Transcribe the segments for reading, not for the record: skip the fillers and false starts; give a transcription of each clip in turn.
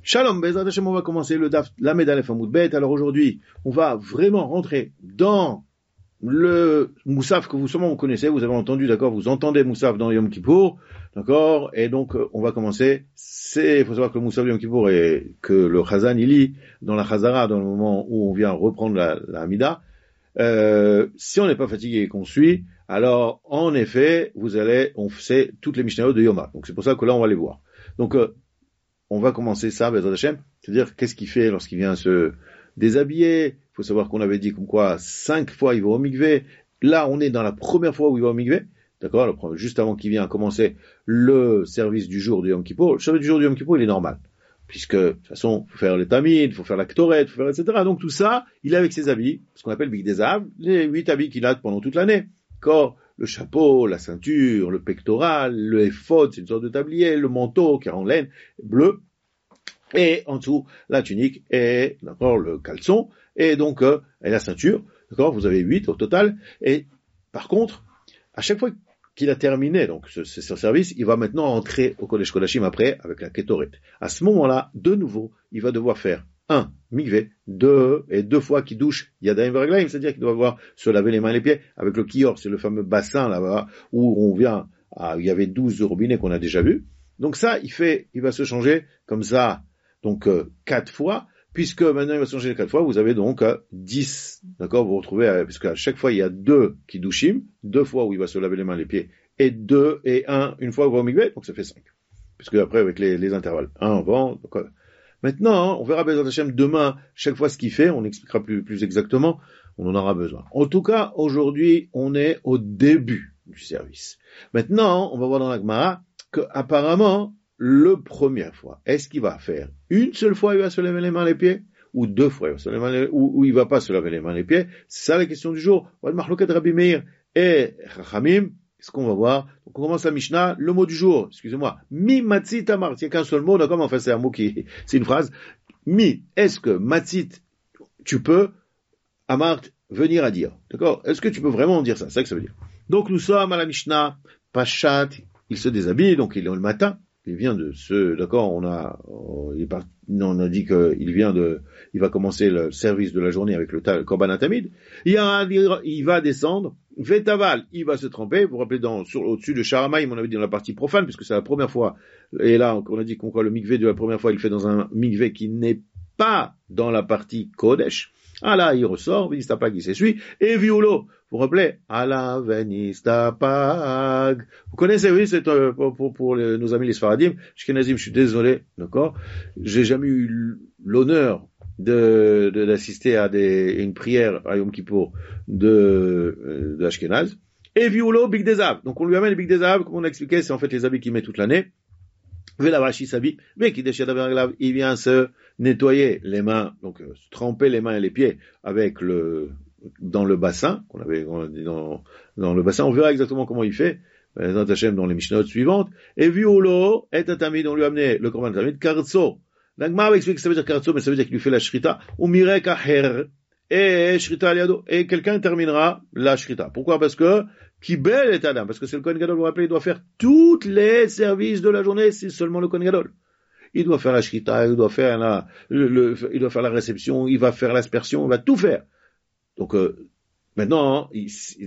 Shalom, Bezrat Hashem, on va commencer le Daf Lamed Aleph Amud Bet. Alors aujourd'hui, on va vraiment rentrer dans le Moussaf que vous connaissez, vous avez entendu, d'accord, vous entendez Moussaf dans Yom Kippour, d'accord, et donc on va commencer. Il faut savoir que le Moussaf de Yom Kippour et que le Chazan il lit dans la Chazara, dans le moment où on vient reprendre la Hamida. Si on n'est pas fatigué et qu'on suit, alors en effet, on fait toutes les Mishnayot de Yoma. Donc c'est pour ça que là on va les voir. Donc on va commencer ça, Bezrat Hashem, c'est-à-dire qu'est-ce qu'il fait lorsqu'il vient se déshabiller. Il faut savoir qu'on avait dit comme quoi 5 fois il va au mikvé. Là, on est dans la première fois où il va au mikvé, d'accord, juste avant qu'il vienne commencer le service du jour du Yom Kippour. Le service du jour du Yom Kippour, il est normal, puisque de toute façon, il faut faire les tamid, il faut faire la ktoret, il faut faire etc. Donc tout ça, il est avec ses habits, ce qu'on appelle bigdezav, les 8 habits qu'il a pendant toute l'année. D'accord, le chapeau, la ceinture, le pectoral, le éphod, c'est une sorte de tablier, le manteau qui est en laine bleu, et en dessous la tunique et d'accord le caleçon et donc et la ceinture, d'accord, vous avez 8 au total. Et par contre, à chaque fois qu'il a terminé donc ce service, il va maintenant entrer au Kodesh Kodashim après avec la Ketoret. À ce moment-là, de nouveau, il va devoir faire un mikvé, deux fois qu'il douche Yadayim Veraglaim, c'est-à-dire qu'il doit avoir se laver les mains et les pieds avec le kior, c'est le fameux bassin là-bas où on vient il y avait 12 robinets qu'on a déjà vu. Donc ça, il va se changer comme ça. Donc 4 fois, puisque maintenant il va se changer 4 fois, vous avez donc 10, d'accord, vous vous retrouvez, puisque à chaque fois il y a 2 qui douchim, 2 fois où il va se laver les mains et les pieds, et 2 et 1 une fois où il va au mikvé, donc ça fait 5. Puisque après avec les intervalles, 1 avant, donc, maintenant, on verra Bezrat Hashem demain, chaque fois ce qu'il fait, on expliquera plus exactement, on en aura besoin. En tout cas, aujourd'hui, on est au début du service. Maintenant, on va voir dans la Gemara que apparemment, le première fois, est-ce qu'il va faire une seule fois il va se laver les mains et les pieds, ou 2 fois il va se laver les mains ou il va pas se laver les mains et les pieds? C'est ça la question du jour. Rabbi Meir et Chachamim, ce qu'on va voir. Donc on commence la Mishnah, le mot du jour, excusez-moi, mi matzit amart, il n'y a qu'un seul mot, d'accord, enfin c'est un mot c'est une phrase. Mi, est-ce que matzit, tu peux, amart, venir à dire, d'accord? Est-ce que tu peux vraiment dire ça? C'est ça que ça veut dire. Donc nous sommes à la Mishnah, Pachat, il se déshabille, donc il est le matin. Il vient d'accord, on a dit il va commencer le service de la journée avec le Korban Atamid. Il va descendre, Vetaval, il va se tremper, vous vous rappelez au-dessus de Sharamayim, on avait dit dans la partie profane, puisque c'est la première fois, et là, on a dit qu'on le mikvé de la première fois, il fait dans un mikvé qui n'est pas dans la partie Kodesh. Ah là, il ressort, Venistapag, il s'essuie, et Violo, vous vous rappelez, Allah Venistapag. Vous connaissez, oui, c'est pour nos amis les Sfaradim, Shkenazim, je suis désolé, d'accord, j'ai jamais eu l'honneur d'assister à une prière à Yom Kippour de Ashkenaz, et Violo, Big Dezav. Donc on lui amène les Big Dezav, comme on a expliqué, c'est en fait les habits qu'il met toute l'année. Velavashi s'habille, mais qui déchire il vient se nettoyer les mains, donc se tremper les mains et les pieds avec dans le bassin, qu'on a dit dans le bassin. On verra exactement comment il fait, dans Hachem, dans les Mishnot suivantes. Et violo, et tamid, on lui a amené le Korban Tamid, Kartso. L'Agmar explique que ça veut dire Kartso, mais ça veut dire qu'il lui fait la Shrita, ou Mirek Aher, et Shrita Aliado, et quelqu'un terminera la Shrita. Pourquoi? Parce que Kibel est Adam, parce que c'est le Kohen Gadol, vous vous rappelez, il doit faire tous les services de la journée, c'est seulement le Kohen Gadol. Il doit faire la Shrita, il doit faire il doit faire la réception, il va faire l'aspersion, il va tout faire. Donc, maintenant, c'est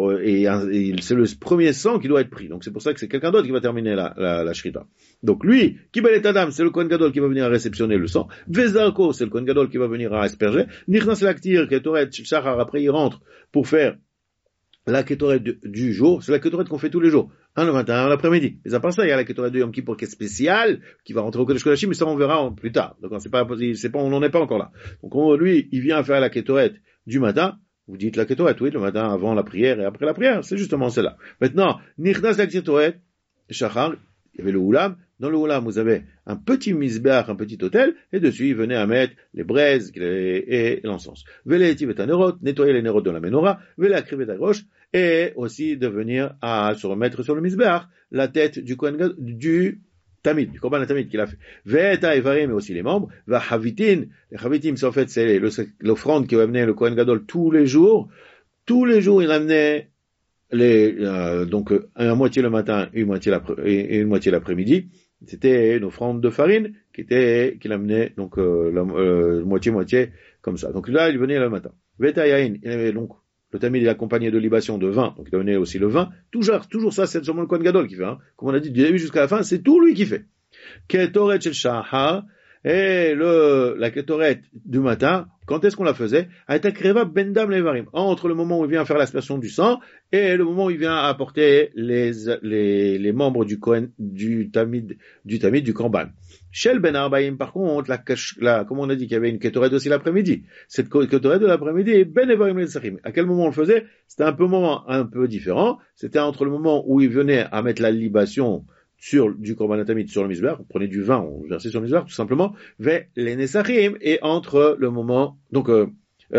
le premier sang qui doit être pris. Donc c'est pour ça que c'est quelqu'un d'autre qui va terminer la Shrita. Donc lui, Kibel et Adam, c'est le Kohen Gadol qui va venir à réceptionner le sang. Vezarko, c'est le Kohen Gadol qui va venir à asperger. Nichnas Laktir, Ketoret, Shachar, après il rentre pour faire la Ketoret du jour. C'est la Ketoret qu'on fait tous les jours. Le matin, un l'après-midi. Mais à part ça, il y a la Ketoret de Yom Kippour qui est spéciale, qui va rentrer au Kodesh Kodashim, mais ça on verra plus tard. Donc on n'en est pas encore là. Donc lui, il vient faire la Ketoret du matin. Vous dites la Ketoret, oui, le matin avant la prière et après la prière. C'est justement celle-là. Maintenant, Nichnas la Ketoret, Shachar, il y avait le Oulam. Dans le Oulam, vous avez un petit misbeach, un petit hôtel, et dessus, il venait à mettre les braises et l'encens. Veletiv et nerot, nettoyer les nérotes de la menorah, velakrivet à gauche, et aussi de venir à se remettre sur le misbeach, la tête du Tamid, du Korban Tamid qu'il a fait. Ve'eta evarim, mais aussi les membres. Vahavitin, les Havitim, c'est en fait, c'est l'offrande qui va amener le Kohen Gadol tous les jours. Tous les jours, il amenait donc, à moitié le matin et une moitié l'après-midi. C'était une offrande de farine qu'il amenait donc moitié comme ça. Donc là, il venait le matin. Vetayain, il avait donc le tamid est accompagné de libation de vin, donc il donnait aussi le vin. Toujours ça, c'est seulement le Kohen Gadol qui fait. Hein. Comme on a dit du début jusqu'à la fin, c'est tout lui qui fait. Ketoret shel shahar, et la ketoret du matin, quand est-ce qu'on la faisait? Aitakreva bendam levarim, entre le moment où il vient faire l'aspersion du sang et le moment où il vient apporter les membres du Kohen, du tamid du Korban. Shel ben Arbaim, par contre, comme on a dit qu'il y avait une ketoret aussi l'après-midi. Cette ketoret de l'après-midi, ben levarim le. À quel moment on le faisait? C'était un peu différent. C'était entre le moment où il venait à mettre la libation du Korban Tamid sur le Mizbeach, on prenait du vin, on versait sur le Mizbeach, tout simplement, vers les Nesachim, et entre le moment, entre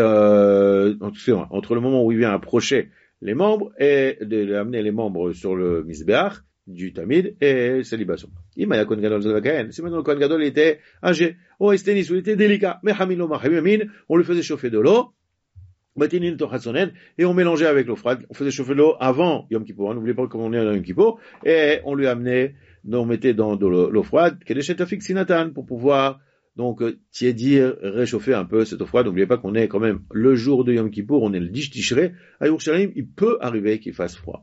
le moment où il vient approcher les membres, et d'amener les membres sur le Mizbeach, du Tamid, et sa libation. Si maintenant le Kohen Gadol était âgé, Estenis, il était délicat, on lui faisait chauffer de l'eau, et on mélangeait avec l'eau froide. On faisait chauffer l'eau avant Yom Kippour. N'oubliez pas qu'on est dans Yom Kippour. Et on lui amenait, on mettait dans de l'eau froide, pour pouvoir, donc, tiédir, réchauffer un peu cette eau froide. N'oubliez pas qu'on est quand même le jour de Yom Kippour, on est le 10 Tishrei. À Yerushalayim, il peut arriver qu'il fasse froid.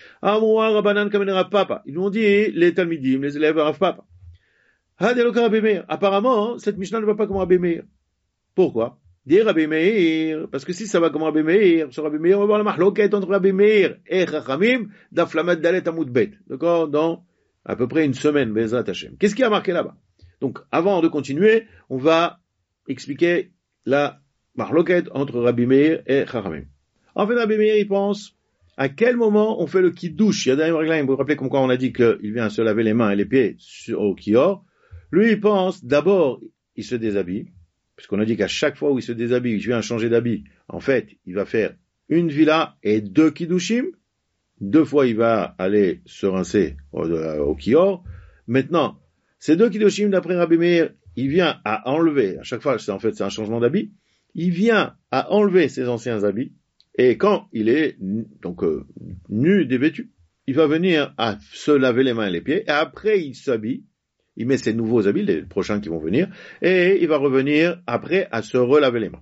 Ils nous ont dit, les Talmidim, les élèves Rav Papa. Apparemment, cette Mishnah ne va pas comme Rabbi Meir. Pourquoi? Dire Rabbi Meir, parce que si ça va comme Rabbi Meir, sur Rabbi Meir, on va voir la mahloket entre Rabbi Meir et Chachamim, d'Aflamat Dalet Amud Bet. D'accord? Dans à peu près une semaine, Bezrat Hashem. Qu'est-ce qui a marqué là-bas? Donc, avant de continuer, on va expliquer la mahloket entre Rabbi Meir et Chachamim. En fait, Rabbi Meir, il pense, à quel moment on fait le kiddush? Yadayim Reglaim, vous vous rappelez comme quoi on a dit qu'il vient se laver les mains et les pieds au kior. Lui, il pense, d'abord, il se déshabille. Puisqu'on a dit qu'à chaque fois où il se déshabille, il vient changer d'habit, en fait, il va faire une villa et 2 kiddushim. 2 fois, il va aller se rincer au kior. Maintenant, ces 2 kiddushim, d'après Rabbi Meir, il vient à enlever, à chaque fois, c'est un changement d'habit, il vient à enlever ses anciens habits, et quand il est, donc, nu, dévêtu, il va venir à se laver les mains et les pieds, et après, il s'habille, il met ses nouveaux habits, les prochains qui vont venir, et il va revenir après à se relaver les mains.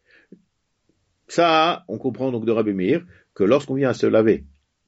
Ça, on comprend donc de Rabbi Meir que lorsqu'on vient à se laver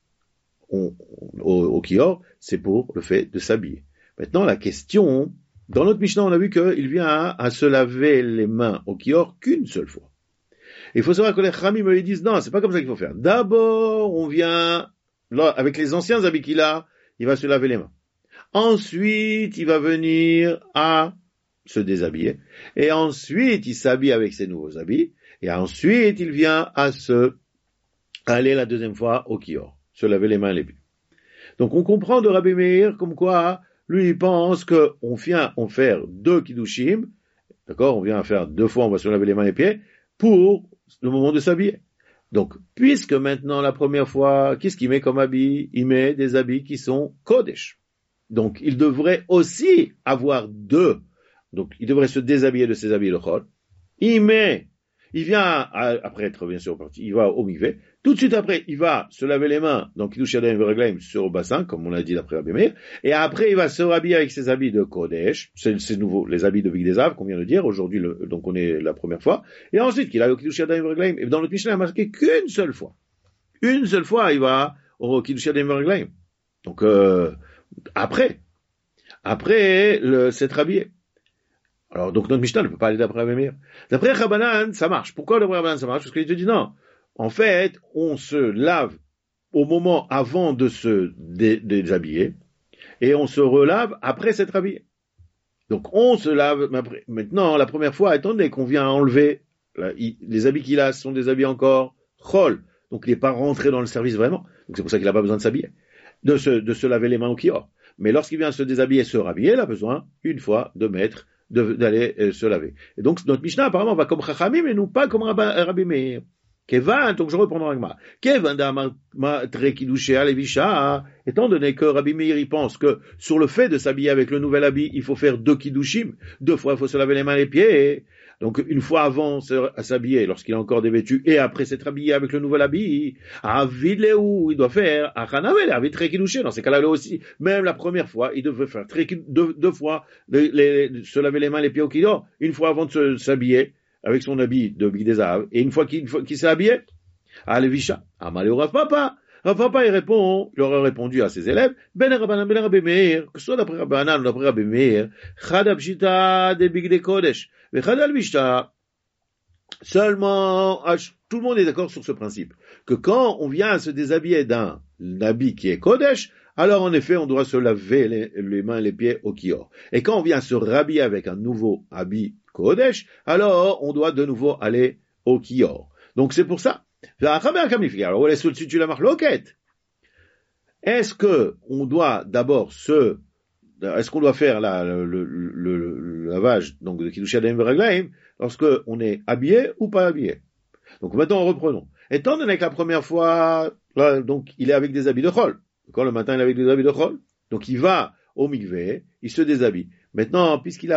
au kior, c'est pour le fait de s'habiller. Maintenant, la question, dans notre Mishnah, on a vu qu'il vient à se laver les mains au kior qu'une seule fois. Il faut savoir que les Khamim me disent, non, c'est pas comme ça qu'il faut faire. D'abord, on vient, là, avec les anciens habits qu'il a, il va se laver les mains. Ensuite, il va venir à se déshabiller. Et ensuite, il s'habille avec ses nouveaux habits. Et ensuite, il vient à aller la deuxième fois au kior. Se laver les mains et les pieds. Donc, on comprend de Rabbi Meir comme quoi, lui, il pense qu'on vient faire 2 kiddushim. D'accord? On vient à faire 2 fois, on va se laver les mains et les pieds pour le moment de s'habiller. Donc, puisque maintenant, la première fois, qu'est-ce qu'il met comme habit? Il met des habits qui sont kodesh. Donc, il devrait aussi avoir 2. Donc, il devrait se déshabiller de ses habits de chol. Il vient, après être bien sûr parti, il va au mikveh. Tout de suite après, il va se laver les mains, donc kiddush yadayim v'reglaim sur le bassin, comme on l'a dit d'après Rabbi Meir. Et après, il va se rhabiller avec ses habits de kodesh. C'est nouveau, les habits de Bigdezav, qu'on vient de dire. Aujourd'hui, donc on est la première fois. Et ensuite, qu'il aille au kiddush yadayim v'reglaim. Et dans notre Mishnah, il a marqué qu'une seule fois. Une seule fois, il va au kiddush yadayim v'reglaim. Donc, après s'être habillé. Alors, donc, notre Mishnah ne peut pas aller d'après Rabbi Meir. D'après Rabbanan, ça marche. Pourquoi d'après Rabbanan, ça marche? Parce qu'il te dit non. En fait, on se lave au moment avant de se déshabiller, et on se relave après s'être habillé. Donc, on se lave, maintenant, la première fois, étant donné qu'on vient enlever, les habits qu'il a sont des habits encore chol. Donc, il n'est pas rentré dans le service vraiment. Donc, c'est pour ça qu'il n'a pas besoin de s'habiller. De se laver les mains au kior. Mais lorsqu'il vient se déshabiller, se rhabiller, il a besoin, une fois, d'aller se laver. Et donc, notre Mishnah, apparemment, va comme Chachamim, mais non pas comme Rabbi Meir. Kevan, donc je reprends dans l'agma. Kevan d'amar trekidouché à levisha, étant donné que Rabbi Meir, il pense que sur le fait de s'habiller avec le nouvel habit, il faut faire 2 kiddushim, 2 fois il faut se laver les mains et les pieds. Donc une fois avant à s'habiller, lorsqu'il est encore dévêtu, et après s'être habillé avec le nouvel habit, avidleu, il doit faire achanavel, avid trekidouché. Dans ces cas-là, là aussi, même la première fois, il devait faire 2 fois se laver les mains et les pieds au kidor, une fois avant de s'habiller avec son habit de Bigdei Zahav, et une fois qu'il s'est habillé, à Levisha, Amalé au Rav Papa. Rav Papa, il aurait répondu à ses élèves, Ben Rabbanan, Ben Rabbi Meir, que ce soit d'après Rabbanan ou d'après Rabbi Meir, Chad Abshita de Bigdei Kodesh, et Chad Alvishta, seulement, tout le monde est d'accord sur ce principe, que quand on vient à se déshabiller d'un habit qui est Kodesh, alors en effet, on doit se laver les mains et les pieds au kior. Et quand on vient se rhabiller avec un nouveau habit Kodesh, alors on doit de nouveau aller au kior. Donc c'est pour ça. Alors on laisse tout de suite la marloquette. Est-ce que on doit d'abord est-ce qu'on doit faire le lavage donc de Kiddush Yadayim Veraglaim lorsque on est habillé ou pas habillé? Donc maintenant reprenons. Étant donné que la première fois, là, donc il est avec des habits de chol. Quand le matin il est avec des habits de chol, donc il va au mikvé, il se déshabille. Maintenant, puisqu'il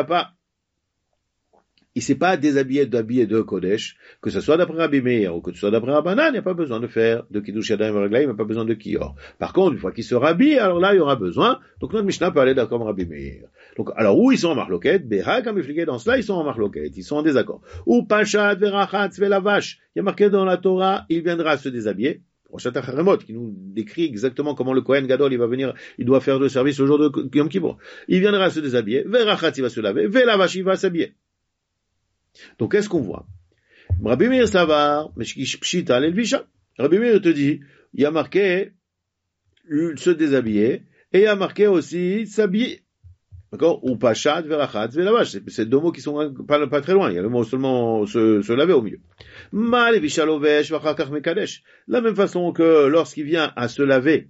s'est pas déshabillé d'habillé de Kodesh, que ce soit d'après Rabbi Meir ou que ce soit d'après Rabbanan, il n'y a pas besoin de faire de Kiddush Yadayim Veraglaim, il n'y a pas besoin de Kior. Par contre, une fois qu'il se rhabille, alors là, il y aura besoin. Donc notre Mishnah peut aller d'accord comme Rabbi Meir. Donc, alors où ils sont en marloquette? Béha, comme expliqué dans cela, ils sont en marloquette, ils sont en désaccord. Ou Pachat, Verachatz, Velavash. Il y a marqué dans la Torah, il viendra se déshabiller. Roshat HaCharemot, qui nous décrit exactement comment le Kohen Gadol, il va venir, il doit faire le service le jour de Yom Kippour. Il viendra se déshabiller. Verachatz, il va se laver. Velavash, il va s'habiller. Donc, qu'est-ce qu'on voit? Rabbi Meir Savar, Meshkish Pshita l'Elvisha. Rabbi Meir te dit, il y a marqué se déshabiller, et il y a marqué aussi s'habiller. D'accord? Ou Pachat, Verachatz, Velavash. C'est 2 mots qui sont pas très loin. Il y a le mot seulement se laver au milieu. Ma l'Elvisha lovesh, vachakach mekadesh. De la même façon que lorsqu'il vient à se laver,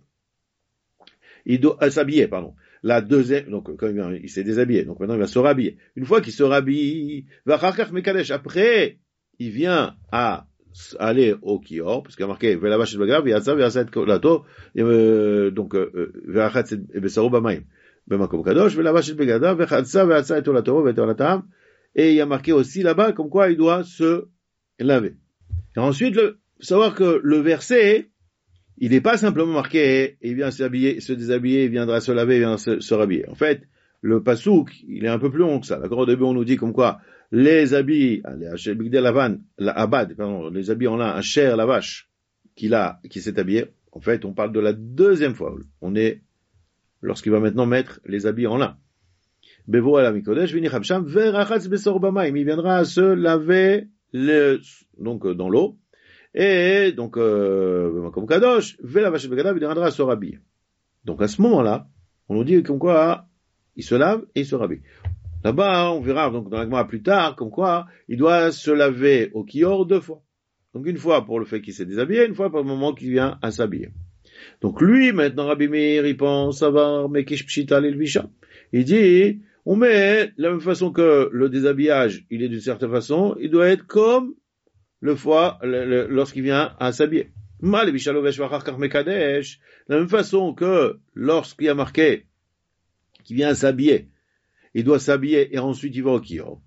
il doit s'habiller, pardon. La deuxième, donc quand il s'est déshabillé, donc maintenant il va se rhabiller. Une fois qu'il se rhabille, vachakach mekadesh. Après, il vient à aller au kior, parce qu'il y a marqué velavash et bagav, yatsa et kolato, donc verachatz et besaro b'mayim. B'makom kadosh, velavash et begadav, vechatsa et kolato, vetolatam. Et il y a marqué aussi là-bas comme quoi il doit se laver. Et ensuite, savoir que le verset, il n'est pas simplement marqué, il vient s'habiller, se déshabiller, il viendra se laver, il viendra se rhabiller. En fait, le pasouk, il est un peu plus long que ça. D'accord, au début, on nous dit comme quoi, les habits, les habits en lin, Asher, la vache, qui s'est habillé. En fait, on parle de la deuxième fois. Lorsqu'il va maintenant mettre les habits en lin. Bevo ala mikodesh, vini chabsham, verachatz besor b'mayim. Il viendra se laver donc, dans l'eau. Et donc, comme kadosh, velavash begadav, il viendra se rhabiller. Donc, à ce moment-là, on nous dit comme quoi, il se lave et il se rhabille. Là-bas, on verra donc dans l'agma plus tard, comme quoi il doit se laver au kior 2 fois. Donc une fois pour le fait qu'il s'est déshabillé, une fois pour le moment qu'il vient à s'habiller. Donc lui, maintenant, Rabbi Meir, il pense savoir mekish pshita l'elvisha. Il dit, on met de la même façon que le déshabillage, il est d'une certaine façon, il doit être comme lorsqu'il vient à s'habiller. Mal l'elvisha lovesh vachar mekadesh. De la même façon que lorsqu'il y a marqué qu'il vient à s'habiller, il doit s'habiller et ensuite il va au kior.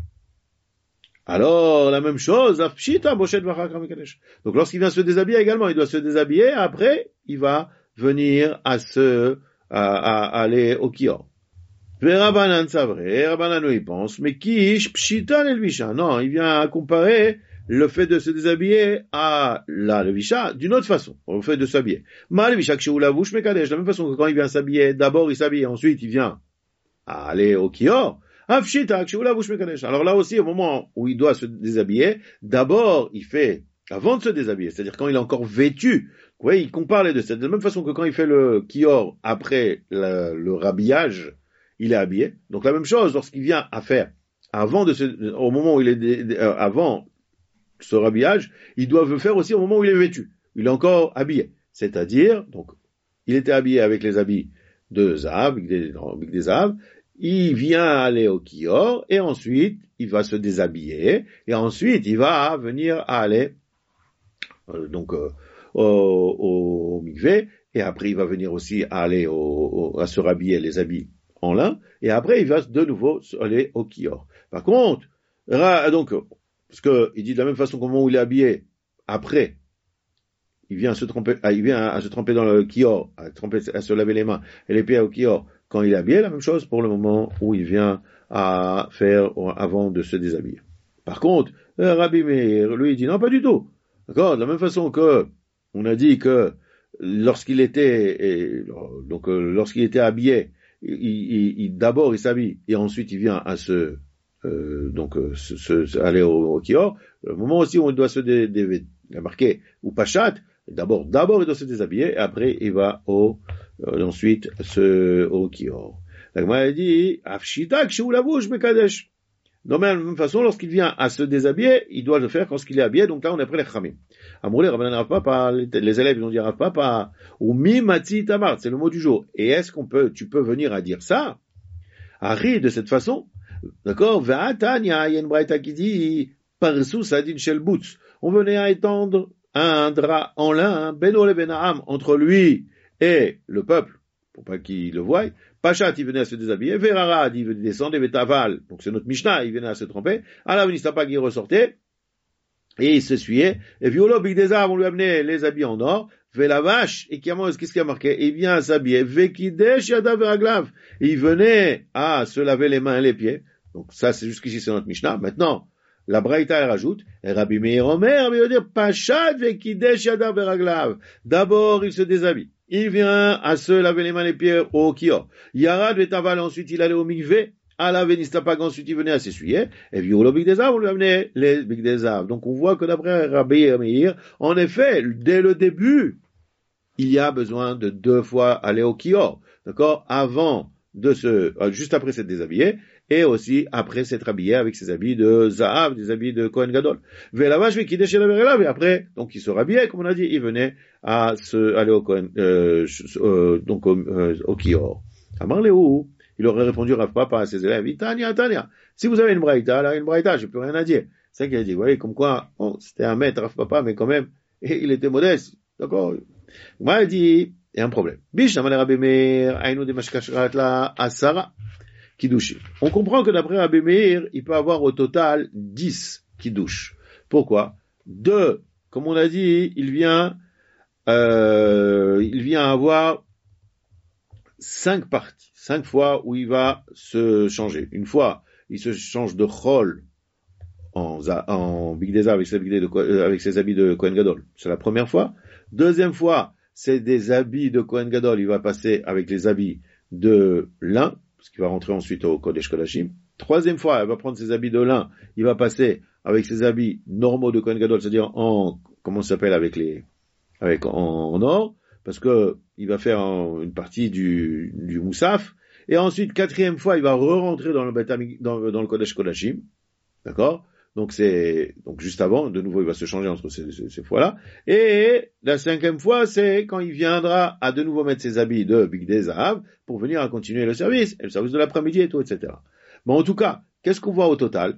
Alors, la même chose, donc lorsqu'il vient se déshabiller également, il doit se déshabiller, après, il va venir à aller au kior. Rabbanan, c'est vrai, Rabbanan, il pense, mais kish, pshita l'elvisha. Non, il vient à comparer le fait de se déshabiller à l'elvisha d'une autre façon, au fait de s'habiller. Ma l'elvisha, que la bouche, mekadesh, de la même façon que quand il vient s'habiller, d'abord il s'habille, ensuite il vient à aller au kior. Alors là aussi, au moment où il doit se déshabiller, d'abord il fait, avant de se déshabiller, c'est-à-dire quand il est encore vêtu, vous voyez, il compare les deux. C'est de la même façon que quand il fait le kior après le rhabillage, il est habillé. Donc la même chose lorsqu'il vient à faire, au moment où il est, avant ce rhabillage, il doit le faire aussi au moment où il est vêtu. Il est encore habillé. C'est-à-dire, donc, il était habillé avec les habits de Zahav, avec des Zahav, il vient aller au kior, et ensuite, il va se déshabiller, et ensuite, il va venir aller au mikvé, et après il va venir aussi aller à se rhabiller les habits en lin, et après il va de nouveau aller au kior. Par contre, donc, parce que il dit de la même façon qu'au moment où il est habillé, après, il vient à se tremper dans le kior, à se laver les mains et les pieds au kior quand il est habillé, la même chose pour le moment où il vient à faire avant de se déshabiller. Par contre, Rabbi Meir, lui, il dit non, pas du tout. D'accord? De la même façon que on a dit que lorsqu'il était habillé, d'abord il s'habille et ensuite il vient à aller au kior. Le moment aussi où il doit se marquer ou pachat, d'abord il doit se déshabiller et après il va ensuite au kior. La Gemara dit afshita kshu lavush mekadesh. De la même façon, lorsqu'il vient à se déshabiller, il doit le faire quand il est habillé. Donc là, on est près les Chachamim. Amouré, Rabbanan Rav Papa, les élèves, ils vont dire Rav Papa, ou mi matzi tamar, c'est le mot du jour. Et est-ce tu peux venir à dire ça? Harry, de cette façon, d'accord? Ve'atanya, il y a une braïta qui dit, parsu sadin shel butz. On venait à étendre un drap en lin, beno le benaham, entre lui et le peuple, pour pas qu'il le voie. Pachat, il venait à se déshabiller. Verarad, il venait descendre. Vetaval, donc c'est notre Mishnah, il venait à se tromper. Alors, Venistapag, il ressortait. Et il s'essuyait. Et Violo, Big Desar, on lui amenait les habits en or. Velavache, et qu'est-ce qui a marqué? Il vient à s'habiller. Vekidesh, Yada, Veraglav. Il venait à se laver les mains et les pieds. Donc ça, c'est jusqu'ici, c'est notre Mishnah. Maintenant, la Braïta, elle rajoute, et Rabbi Meir Omer, il veut dire, Pachat, Vekidesh, Yada, Veraglav. D'abord, il se déshabille. Il vient à se laver les mains et les pieds au kior. Yarad vetaval, ensuite il allait au mikvé. À la Venistapag, ensuite il venait à s'essuyer. Et violo Big Desav, on lui amenait les Big Desav. Donc on voit que d'après Rabbi Meir, en effet, dès le début, il y a besoin de 2 fois aller au kior. D'accord? Juste après s'être déshabillé, et aussi après s'être habillé avec ses habits de Zahav, des habits de Kohen Gadol. Et après, donc il se rhabillait, comme on a dit, il venait à aller au Kohen, au Kior. Amar Léou, il aurait répondu Rav Papa à ses élèves, Tania. Si vous avez une braïta, là, une braïta, j'ai plus rien à dire. C'est ça qu'il a dit, vous voyez, comme quoi, bon, c'était un maître Rav Papa, mais quand même, et il était modeste. D'accord? Moi, il dit, il y a un problème. On comprend que d'après Rabbi Meir, il peut avoir au total 10 kiddush. Pourquoi? 2, comme on a dit, il vient avoir 5 parties, 5 fois où il va se changer. Une fois, il se change de chol en Big Deza avec ses habits de Kohen Gadol. C'est la première fois. Deuxième fois, c'est des habits de Kohen Gadol, il va passer avec les habits de lin, parce qu'il va rentrer ensuite au Kodesh Kodashim. Troisième fois, il va prendre ses habits de lin, il va passer avec ses habits normaux de Kohen Gadol, c'est-à-dire comment ça s'appelle en or, parce que il va faire une partie du Moussaf, et ensuite, quatrième fois, il va re-rentrer dans le Kodesh Kodashim, d'accord? Donc juste avant, de nouveau, il va se changer entre ces fois-là. Et la 5e fois, c'est quand il viendra à de nouveau mettre ses habits de Big Day Zahav pour venir à continuer le service de l'après-midi et tout, etc. Mais en tout cas, qu'est-ce qu'on voit au total?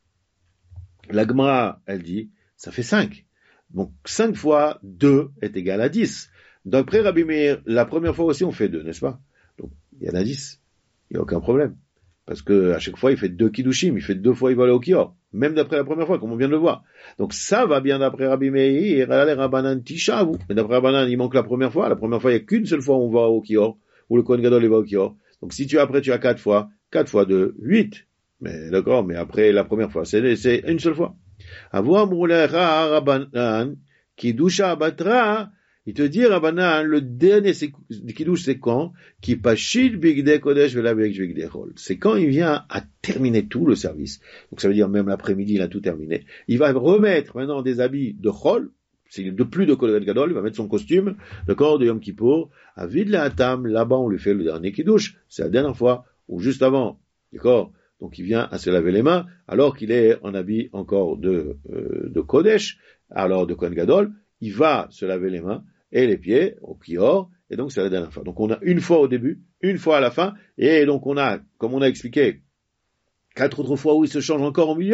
La Gemara, elle dit, ça fait 5. Donc 5 fois 2 est égal à 10. D'après Rabbi Meir, la première fois aussi, on fait 2, n'est-ce pas? Donc, il y en a 10. Il n'y a aucun problème. Parce que à chaque fois, il fait 2 kiddushim, il fait 2 fois, il va aller au kior. Même d'après la première fois, comme on vient de le voir. Donc ça va bien d'après Rabbi Meir, Rabbanan Tishavu. Mais d'après Rabbanan, il manque la première fois. La première fois, il n'y a qu'une seule fois où on va au kior, où le Kohen Gadol, il va au kior. Donc si tu as 4 fois, 4 fois 2, 8. Mais d'accord, mais après la première fois, c'est une seule fois. Avoir Moulecha Rabbanan, Kiddusha Batra, il te dit, Rabbanan, le dernier kiddush, c'est quand? Qui pashit bigdei kodesh velavek bigdei chol. C'est quand il vient à terminer tout le service. Donc ça veut dire même l'après-midi, il a tout terminé. Il va remettre maintenant des habits de chol. C'est de plus de Kohen Gadol, il va mettre son costume, d'accord, de Yom Kippour. À vide la tam, là-bas, on lui fait le dernier kiddush. C'est la dernière fois, ou juste avant. D'accord? Donc il vient à se laver les mains, alors qu'il est en habit encore de Kodesh, alors de Kohen Gadol. Il va se laver les mains et les pieds au kior, et donc c'est la dernière fois. Donc on a une fois au début, une fois à la fin, et donc on a, comme on a expliqué, 4 autres fois où il se change encore au milieu,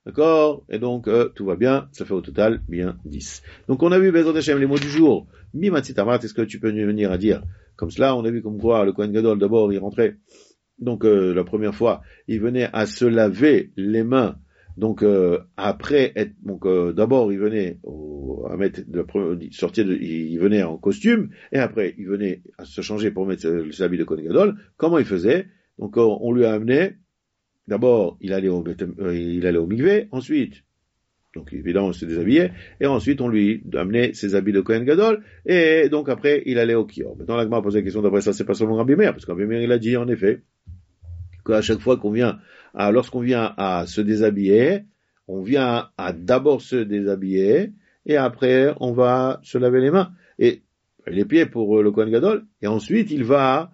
d'accord? Et donc, tout va bien, ça fait au total bien 10. Donc, on a vu, Bezrat Hashem, les mots du jour. Mimatzitamat, est-ce que tu peux venir à dire? Comme cela, on a vu comme quoi, le Kohen Gadol, d'abord, il rentrait. Donc, la première fois, il venait à se laver les mains. Donc, après être, donc, d'abord, il venait à mettre, il venait en costume, et après, il venait à se changer pour mettre ses habits de Kohen Gadol. Comment il faisait? Donc, on lui a amené, d'abord, il allait au mikvé, ensuite, donc évidemment, on se déshabillait, et ensuite on lui amenait ses habits de Kohen Gadol, et donc après, il allait au Kior. Maintenant, l'Agma a posé la question d'après ça, c'est pas seulement Rabbi Meir, parce que Rabbi Meir, il a dit, en effet, qu'à chaque fois lorsqu'on vient à se déshabiller, on vient à d'abord se déshabiller, et après, on va se laver les mains, et les pieds pour le Kohen Gadol, et ensuite, il va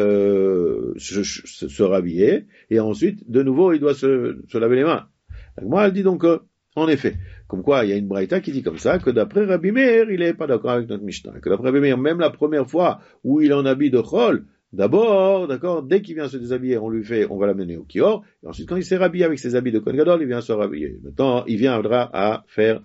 se rhabiller, et ensuite, de nouveau, il doit se laver les mains. L'Agma, elle dit donc, en effet, comme quoi il y a une braïta qui dit comme ça, que d'après Rabbi Meir, il est pas d'accord avec notre Mishnah, que d'après Rabbi Meir, même la première fois où il en habille de chol, d'abord, d'accord, dès qu'il vient se déshabiller, on va l'amener au kior, et ensuite quand il s'est rhabillé avec ses habits de Kohen Gadol, il vient se rhabiller. Maintenant, il viendra à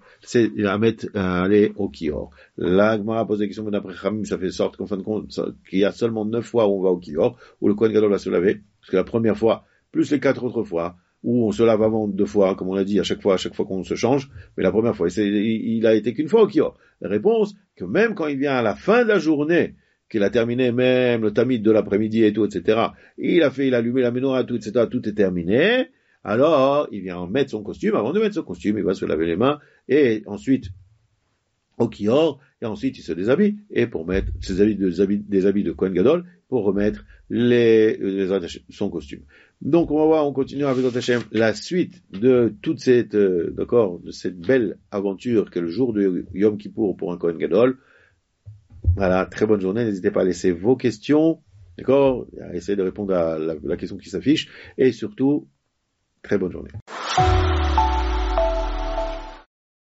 aller au kior. Là, Gemara a posé la question, mais d'après Khamim, ça fait sorte qu'en fin de compte, qu'il y a seulement 9 fois où on va au kior, où le Kohen Gadol va se laver, parce que la première fois, plus les 4 autres fois, où on se lave avant 2 fois, comme on l'a dit, à chaque fois qu'on se change, mais la première fois, il a été qu'une fois au kior. La réponse, que même quand il vient à la fin de la journée, qu'il a terminé même le tamid de l'après-midi et tout, etc., il a allumé la menorah, tout, etc., tout est terminé, alors, il vient mettre son costume, avant de mettre son costume, il va se laver les mains, et ensuite, au kior, et ensuite il se déshabille, et pour mettre des habits de Kohen Gadol, pour remettre son costume. Donc on continue avec Hashem la suite de toute cette, de cette belle aventure qu'est le jour de Yom Kippour pour un Kohen Gadol. Voilà, très bonne journée, n'hésitez pas à laisser vos questions, d'accord, à essayer de répondre à la question qui s'affiche, et surtout, très bonne journée.